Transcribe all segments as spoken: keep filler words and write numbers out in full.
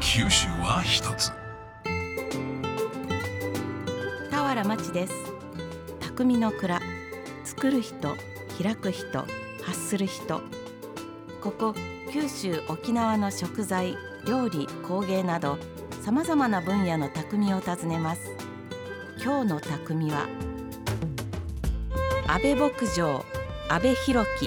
九州は一つ。 田原町です。匠の蔵、作る人、開く人、発する人。ここ九州沖縄の食材、料理、工芸などさまざまな分野の匠を訪ねます。今日の匠は安倍牧場、安倍弘樹。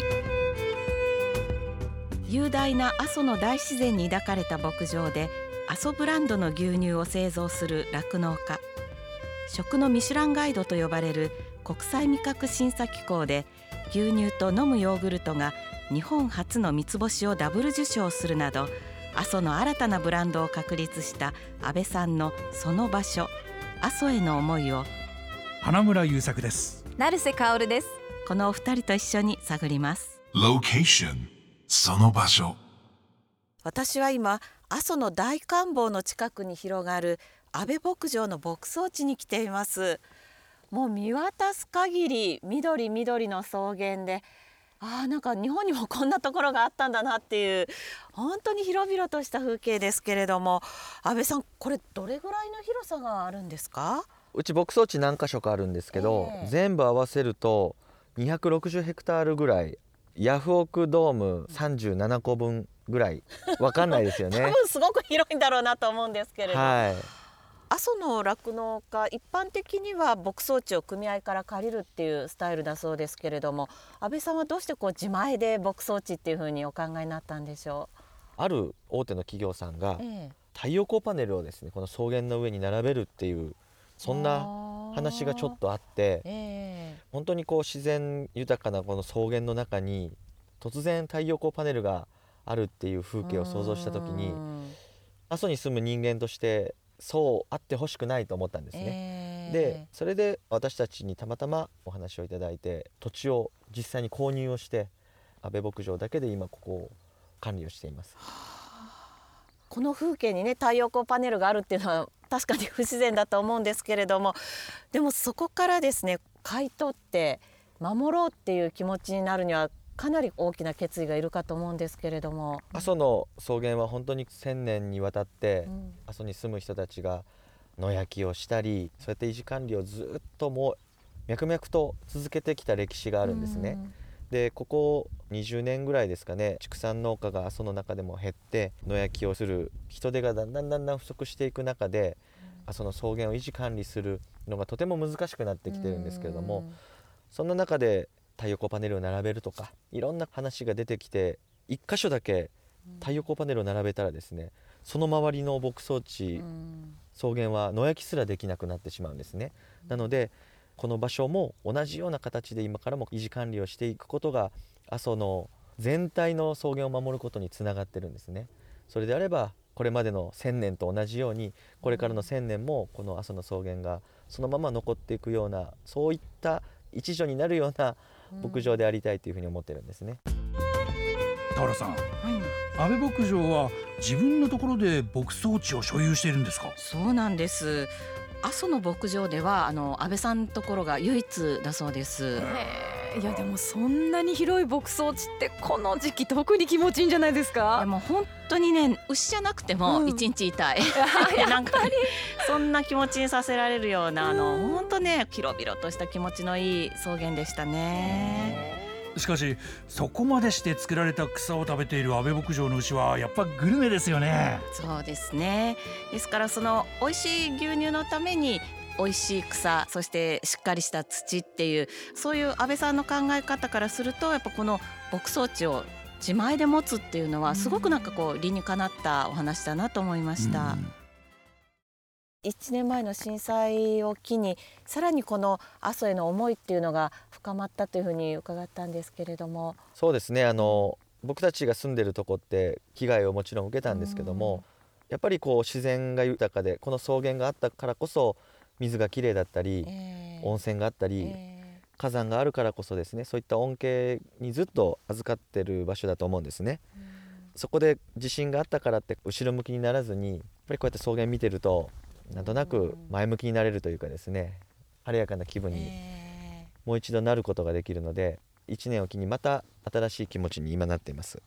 雄大な阿蘇の大自然に抱かれた牧場で阿蘇ブランドの牛乳を製造する酪農家。食のミシュランガイドと呼ばれる国際味覚審査機構で牛乳と飲むヨーグルトが日本初の三つ星をダブル受賞するなど、阿蘇の新たなブランドを確立した安倍さんのその場所、阿蘇への思いを花村優作です。 成瀬薫です。 このお二人と一緒に探ります。 ロケーション、その場所。 私は今阿蘇の大観峰の近くに広がる安倍牧場の牧草地に来ています。もう見渡す限り緑緑の草原で、あーなんか日本にもこんなところがあったんだなっていう本当に広々とした風景ですけれども、安倍さん、これどれぐらいの広さがあるんですか？ うち牧草地何箇所かあるんですけど、えー、全部合わせるとにひゃくろくじゅうヘクタールぐらい、ヤフオクドームさんじゅうななこぶんぐらい、わかんないですよね。 多分すごく広いんだろうなと思うんですけれど、 はい、 阿蘇の酪農家、一般的には牧草地を組合から借りるっていうスタイルだそうですけれども、安倍さんはどうしてこう自前で牧草地っていうふうにお考えになったんでしょう？ ある大手の企業さんが、ええ、太陽光パネルをですねこの草原の上に並べるっていう、そんな話がちょっとあって、えー、本当にこう自然豊かなこの草原の中に突然太陽光パネルがあるっていう風景を想像した時に、阿蘇に住む人間としてそうあってほしくないと思ったんですね、えー、でそれで私たちにたまたまお話をいただいて、土地を実際に購入をして安倍牧場だけで今ここを管理をしています。 この風景にね、太陽光パネルがあるっていうのは確かに不自然だと思うんですけれども、でもそこからですね、買い取って守ろうっていう気持ちになるにはかなり大きな決意がいるかと思うんですけれども、 阿蘇の草原は本当に千年にわたって、うん、阿蘇に住む人たちが野焼きをしたり、そうやって維持管理をずっともう脈々と続けてきた歴史があるんですね、うん、でここにじゅうねんぐらいですかね、畜産農家が阿蘇の中でも減って野焼きをする人手がだんだんだんだん不足していく中で、阿蘇の草原を維持管理するのがとても難しくなってきてるんですけれども、そんな中で太陽光パネルを並べるとかいろんな話が出てきて、一箇所だけ太陽光パネルを並べたらですね、その周りの牧草地、草原は野焼きすらできなくなってしまうんですね。なのでこの場所も同じような形で今からも維持管理をしていくことが阿蘇の全体の草原を守ることにつながってるんですね。それであればこれまでの千年と同じように、これからの千年もこの阿蘇の草原がそのまま残っていくような、そういった一助になるような牧場でありたいというふうに思ってるんですね。 田原さん、はい、安倍牧場は自分のところで牧草地を所有しているんですか？ そうなんです。阿蘇の牧場ではあの安倍さんのところが唯一だそうです。 へー、いやでもそんなに広い牧草地ってこの時期特に気持ちいいんじゃないですか？ いやもう本当にね、牛じゃなくても一日いたい、うん、なんかそんな気持ちにさせられるような、あの本当ね、広々とした気持ちのいい草原でしたね。 しかしそこまでして作られた草を食べている安倍牧場の牛はやっぱグルメですよね。 そうですね。ですからその美味しい牛乳のために美味しい草、そしてしっかりした土っていう、そういう安倍さんの考え方からすると、やっぱこの牧草地を自前で持つっていうのはすごくなんかこう理にかなったお話だなと思いました。うん、いちねんまえの震災を機にさらにこの阿蘇への思いっていうのが深まったというふうに伺ったんですけれども。 そうですね、あの僕たちが住んでるとこって被害をもちろん受けたんですけども、やっぱりこう自然が豊かで、この草原があったからこそ水がきれいだったり、えー、温泉があったり、えー、火山があるからこそですね、そういった恩恵にずっと預かってる場所だと思うんですね。うん、そこで地震があったからって後ろ向きにならずに、やっぱりこうやって草原見てるとなんとなく前向きになれるというかですね、晴れやかな気分にもう一度なることができるので、いちねんおきにまた新しい気持ちに今なっています。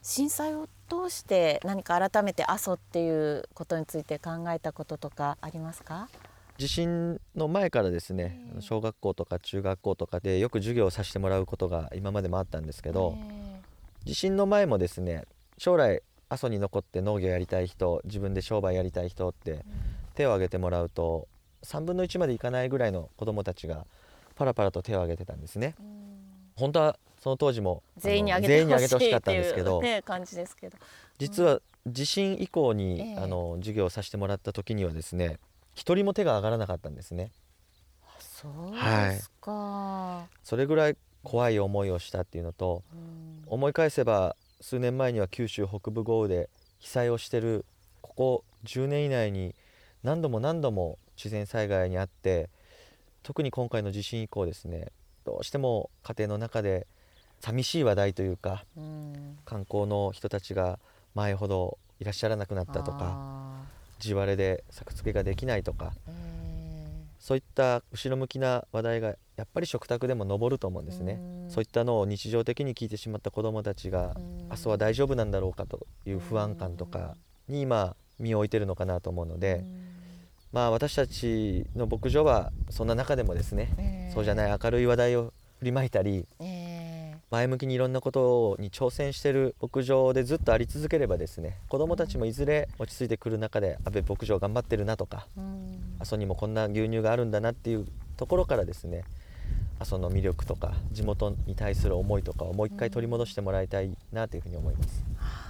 震災を通して何か改めて阿蘇っていうことについて考えたこととかありますか？ 地震の前からですね、 えー小学校とか中学校とかでよく授業をさせてもらうことが今までもあったんですけど、地震の前もですね、将来阿蘇に残って農業やりたい人、自分で商売やりたい人って手を挙げてもらうとさんぶんのいちまでいかないぐらいの子どもたちがパラパラと手を挙げてたんですね。本当はその当時も全員にあのあげてほしい全員にあげてほしかっったていんですけど、 うね感じですけど、 実は地震以降に、 ええあの授業をさせてもらった時にはですね、一人も手が上がらなかったんですね。 そうはいですか、 それぐらい怖い思いをしたっていうのと、 うん思い返せば数年前には九州北部豪雨で被災をしてる、ここじゅうねん以内に何度も何度も自然災害にあって、特に今回の地震以降ですね、どうしても家庭の中で寂しい話題というか、 うん観光の人たちが前ほどいらっしゃらなくなったとか、 あ地割れで作付けができないとか、 ーえそういった後ろ向きな話題がやっぱり食卓でも上ると思うんですね。そういったのを日常的に聞いてしまった子どもたちが、明日は大丈夫なんだろうかという不安感とかに今身を置いてるのかなと思うので、まあ私たちの牧場はそんな中でもですね、そうじゃない明るい話題を振りまいたり、 え前向きにいろんなことに挑戦している牧場でずっとあり続ければですね、子どもたちもいずれ落ち着いてくる中で、安倍牧場頑張ってるなとか、阿蘇にもこんな牛乳があるんだなっていうところからですね、阿蘇の魅力とか地元に対する思いとかをもう一回取り戻してもらいたいなというふうに思います。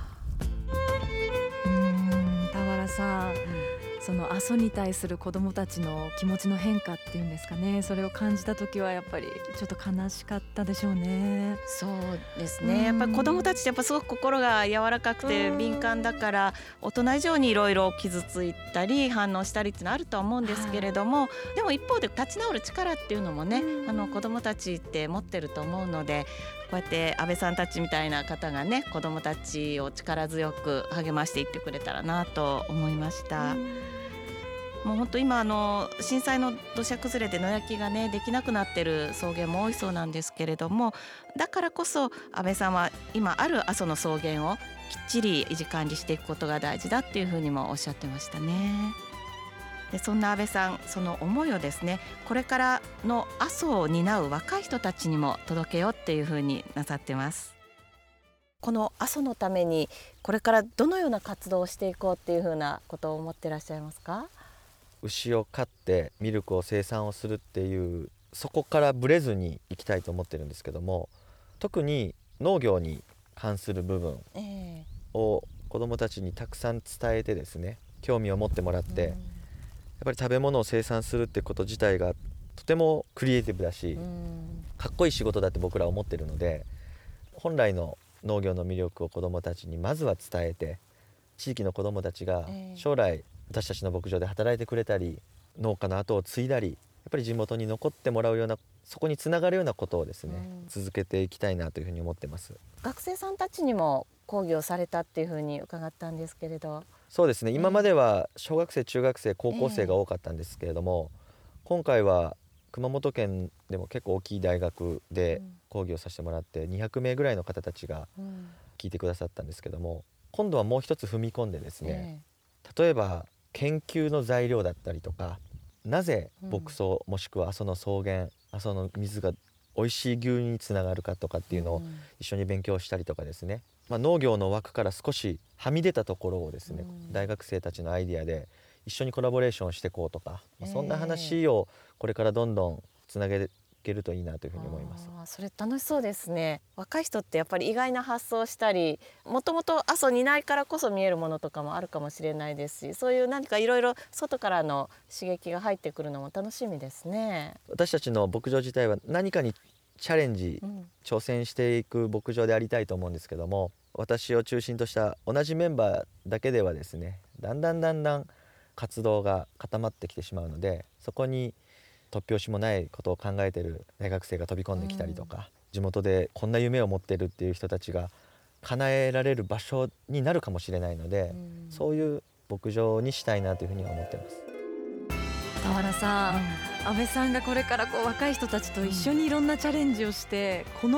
うーん田原さん、その阿蘇に対する子どもたちの気持ちの変化っていうんですかね、それを感じた時はやっぱりちょっと悲しかったでしょうね。 そうですうんね、やっぱり子どもたちってやっぱすごく心が柔らかくてうん敏感だから、大人以上にいろいろ傷ついたり反応したりっていうのはあるとは思うんですけれども、でも一方で立ち直る力っていうのもね、 うんあの子どもたちって持ってると思うので、こうやって安倍さんたちみたいな方がね、子どもたちを力強く励ましていってくれたらなと思いました。もう本当今あの震災の土砂崩れで野焼きがねできなくなってる草原も多いそうなんですけれども、だからこそ安倍さんは今ある阿蘇の草原をきっちり維持管理していくことが大事だっていうふうにもおっしゃってましたね。でそんな安倍さん、その思いをですね、これからの阿蘇を担う若い人たちにも届けようっていうふうになさってます。この阿蘇のためにこれからどのような活動をしていこうっていうふうなことを思ってらっしゃいますか？ 牛を飼ってミルクを生産をするっていう、そこからブレずにいきたいと思ってるんですけども、特に農業に関する部分えを子どもたちにたくさん伝えてですね、興味を持ってもらって、やっぱり食べ物を生産するってこと自体がとてもクリエイティブだし、 うんかっこいい仕事だって僕らは思ってるので、本来の農業の魅力を子どもたちにまずは伝えて、地域の子どもたちがええ将来私たちの牧場で働いてくれたり、農家の後を継いだり、やっぱり地元に残ってもらうような、そこにつながるようなことをですね、 うん続けていきたいなというふうに思ってます。 学生さんたちにも講義をされたっていうふうに伺ったんですけれど、 そうですね、今までは小学生中学生高校生が多かったんですけれども、今回は熊本県でも結構大きい大学で講義をさせてもらって、にひゃくめいぐらいの方たちがうん聞いてくださったんですけども、今度はもう一つ踏み込んでですね、 え例えば研究の材料だったりとか、なぜ牧草、もしくは阿蘇の草原、阿蘇の水が美味しい牛乳につながるかとかっていうのをん一緒に勉強したりとかですね、まあ、農業の枠から少しはみ出たところをですね、 うん大学生たちのアイデアで一緒にコラボレーションしていこうとか、まあ、 ええそんな話をこれからどんどんつなげいけるといいなというふうに思います。 あーそれ楽しそうですね。若い人ってやっぱり意外な発想をしたり、もともと阿蘇にないからこそ見えるものとかもあるかもしれないですし、そういう何かいろいろ外からの刺激が入ってくるのも楽しみですね。 私たちの牧場自体は何かにチャレンジ、 うん挑戦していく牧場でありたいと思うんですけども、私を中心とした同じメンバーだけではですね、だんだんだんだん活動が固まってきてしまうので、そこに突拍子もないことを考えている大学生が飛び込んできたりとか、地元でこんな夢を持っているっていう人たちが叶えられる場所になるかもしれないので、 うんそういう牧場にしたいなというふうには思ってます。 田原さん、安倍さんがこれからこう若い人たちと一緒にいろんなチャレンジをして、この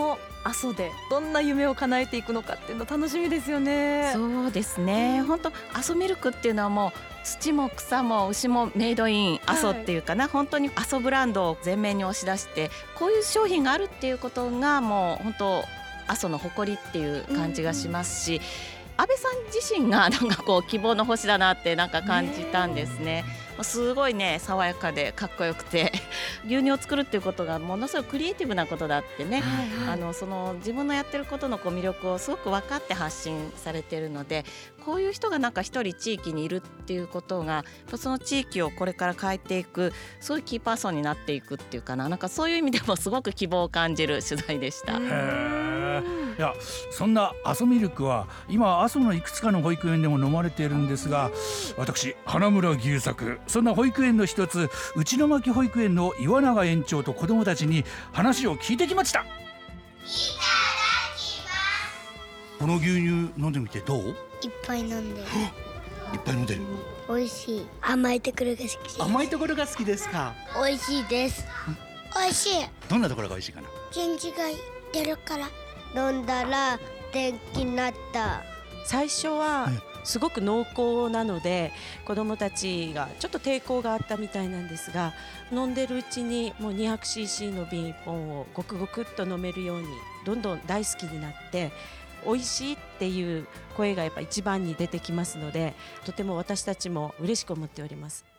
阿蘇でどんな夢を叶えていくのかっていうの楽しみですよね。 そうですね、本当阿蘇ミルクっていうのはもう土も草も牛もメイドイン阿蘇っていうかな、はい、本当に阿蘇ブランドを前面に押し出して、こういう商品があるっていうことがもう本当阿蘇の誇りっていう感じがしますし、うんうん、安倍さん自身がなんかこう希望の星だなってなんか感じたんですね。すごいね爽やかでかっこよくて牛乳を作るっていうことがものすごくクリエイティブなことだってね、はいはい、あのその自分のやってることのこう魅力をすごく分かって発信されているので、こういう人がなんか一人地域にいるっていうことがその地域をこれから変えていくそういうキーパーソンになっていくっていうかな、なんかそういう意味でもすごく希望を感じる取材でした。 へー、いやそんな阿蘇ミルクは今阿蘇のいくつかの保育園でも飲まれているんですが、私花村牛作、そんな保育園の一つ内巻保育園の岩永園長と子どもたちに話を聞いてきました。いただきます。この牛乳飲んでみてどう？ いっぱい飲んでる。 いっぱい飲んでる。 美味しい。甘いところが好きです。 甘いところが好きですか？ 美味しいです。美味しい。 どんなところが美味しいかな？ 元気が出るから。飲んだら元気になった。 最初はすごく濃厚なので子どもたちがちょっと抵抗があったみたいなんですが、飲んでるうちにもう にひゃくシーシー の瓶いっぽんをごくごくっと飲めるようにどんどん大好きになって、美味しいっていう声がやっぱ一番に出てきますので、とても私たちも嬉しく思っております。